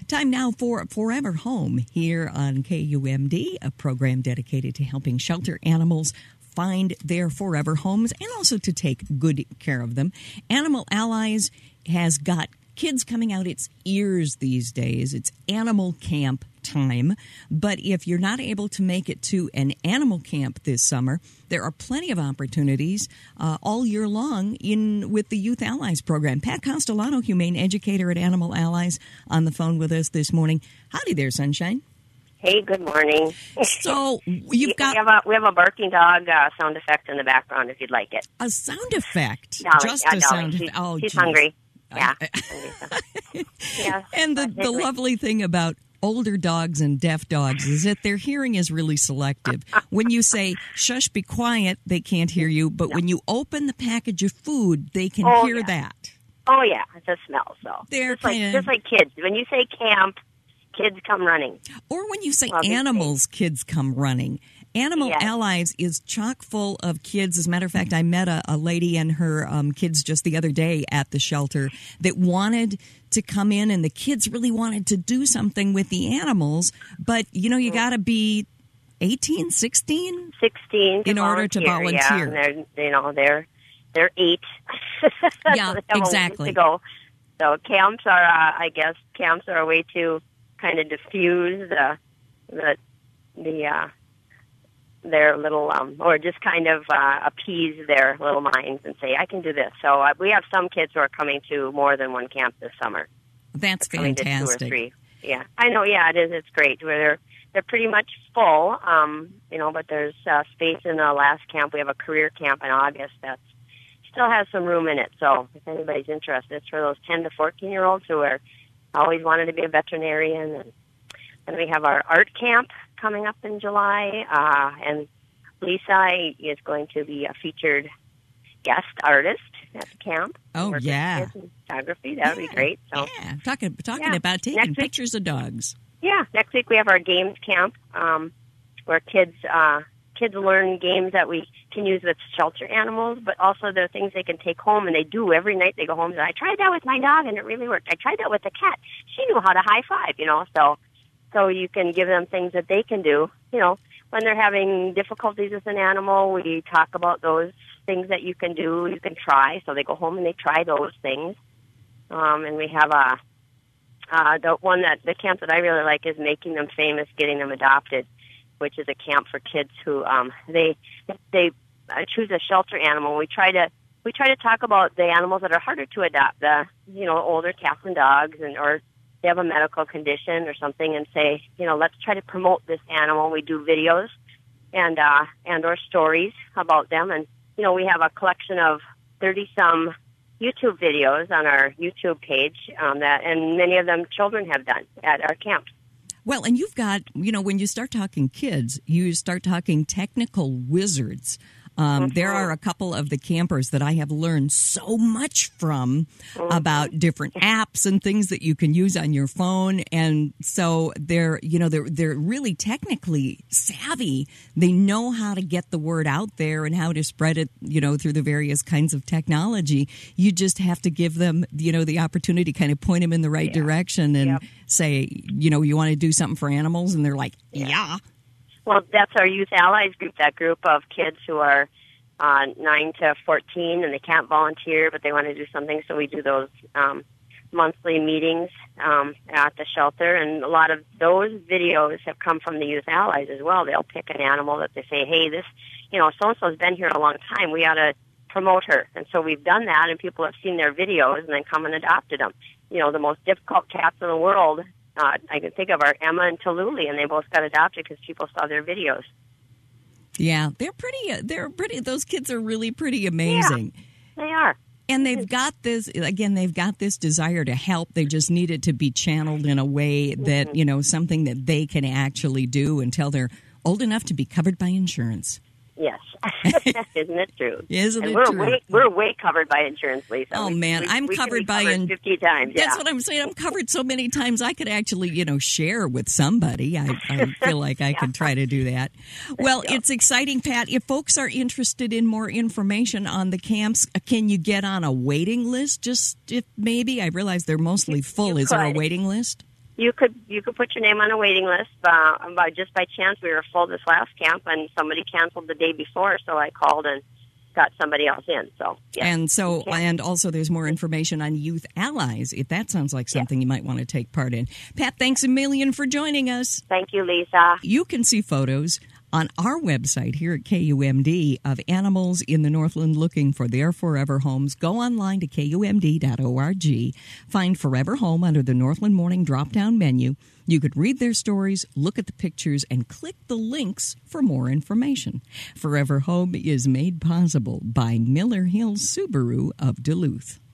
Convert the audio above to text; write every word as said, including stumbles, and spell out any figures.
Time now for Forever Home here on K U M D, a program dedicated to helping shelter animals find their forever homes and also to take good care of them. Animal Allies has got kids coming out its ears these days. It's animal camp time. But if you're not able to make it to an animal camp this summer, there are plenty of opportunities uh, all year long in with the Youth Allies program. Pat Castellano, humane educator at Animal Allies, on the phone with us this morning. Howdy there, Sunshine. Hey, good morning. So you've got... We have a, we have a barking dog uh, sound effect in the background if you'd like it. A sound effect? Dolly, Just yeah, a Dolly. sound She's, effect. Oh, she's geez. hungry. Yeah. yeah. And the, the lovely thing about older dogs and deaf dogs is that their hearing is really selective. When you say, shush, be quiet, they can't hear you. But no. when you open the package of food, they can oh, hear yeah. that. Oh, yeah. It's a smell. So They're just, like, kinda... just like kids. When you say camp, kids come running. Or when you say well, animals, kids come running. Animal yes. Allies is chock full of kids. As a matter of fact, I met a, a lady and her um, kids just the other day at the shelter that wanted to come in, and the kids really wanted to do something with the animals. But, you know, you got to be eighteen, sixteen? sixteen in order to volunteer. Yeah, and they're, you know, they're, they're eight. Yeah, so exactly. To go. So camps are, uh, I guess, camps are a way to kind of diffuse the, the, the, uh, their little, um, or just kind of uh, appease their little minds and say, I can do this. So uh, we have some kids who are coming to more than one camp this summer. That's They're coming fantastic. To two or three. Yeah, I know. Yeah, it is. It's great. They're they're pretty much full, um, you know. But there's uh, space in the last camp. We have a career camp in August that still has some room in it. So if anybody's interested, it's for those ten to fourteen year olds who are always wanted to be a veterinarian. And then we have our art camp coming up in July, uh, and Lisa is going to be a featured guest artist at the camp. Oh, yeah. Photography, that would yeah. be great. So, yeah, talking, talking yeah. about taking next pictures week, of dogs. Yeah, next week we have our games camp um, where kids uh, kids learn games that we can use with shelter animals, but also there are things they can take home, and they do every night. They go home and say, I tried that with my dog, and it really worked. I tried that with the cat. She knew how to high five, you know, so... So you can give them things that they can do. You know, when they're having difficulties with an animal, we talk about those things that you can do, you can try. So they go home and they try those things. Um, and we have a, uh, the one that, the camp that I really like is Making Them Famous, Getting Them Adopted, which is a camp for kids who, um, they, they uh, choose a shelter animal. We try to, we try to talk about the animals that are harder to adopt, the, you know, older cats and dogs, and, or, they have a medical condition or something, and say, you know, let's try to promote this animal. We do videos and uh, and or stories about them, and you know, we have a collection of thirty some YouTube videos on our YouTube page um, that, and many of them children have done at our camps. Well, and you've got, you know, when you start talking kids, you start talking technical wizards. Um, mm-hmm. There are a couple of the campers that I have learned so much from mm-hmm. about different apps and things that you can use on your phone. And so they're, you know, they're, they're really technically savvy. They know how to get the word out there and how to spread it, you know, through the various kinds of technology. You just have to give them, you know, the opportunity to kind of point them in the right yeah. direction and yep. say, you know, you want to do something for animals? And they're like, yeah. yeah. Well, that's our Youth Allies group, that group of kids who are uh, nine to fourteen, and they can't volunteer, but they want to do something, so we do those um, monthly meetings um, at the shelter, and a lot of those videos have come from the Youth Allies as well. They'll pick an animal that they say, hey, this, you know, so-and-so's been here a long time, we ought to promote her. And so we've done that, and people have seen their videos and then come and adopted them. You know, the most difficult cats in the world, Uh, I can think of our Emma and Tallulah, and they both got adopted because people saw their videos. Yeah, they're pretty. Uh, they're pretty. Those kids are really pretty amazing. Yeah, they are. And they've got this. Again, they've got this desire to help. They just need it to be channeled in a way that mm-hmm. you know, something that they can actually do until they're old enough to be covered by insurance. Yes. Isn't it true? Isn't and it we're true? Way, we're way covered by insurance, Lisa. Oh, we, man. we, I'm we covered by insurance. fifty times, yeah. That's what I'm saying. I'm covered so many times I could actually, you know, share with somebody. I, I feel like I yeah. could try to do that. Well, it's exciting, Pat. If folks are interested in more information on the camps, can you get on a waiting list? Just if maybe. I realize they're mostly full. You Is could. there a waiting list? you could you could put your name on a waiting list. Uh, by just by chance, we were full this last camp, and somebody canceled the day before, so I called and got somebody else in. So yeah. And so, and also, there's more information on Youth Allies, if that sounds like something yeah. you might want to take part in. Pat, thanks a million for joining us. Thank you, Lisa. You can see photos on our website here at K U M D of animals in the Northland looking for their forever homes. Go online to K U M D dot org. Find Forever Home under the Northland Morning drop-down menu. You could read their stories, look at the pictures, and click the links for more information. Forever Home is made possible by Miller Hill Subaru of Duluth.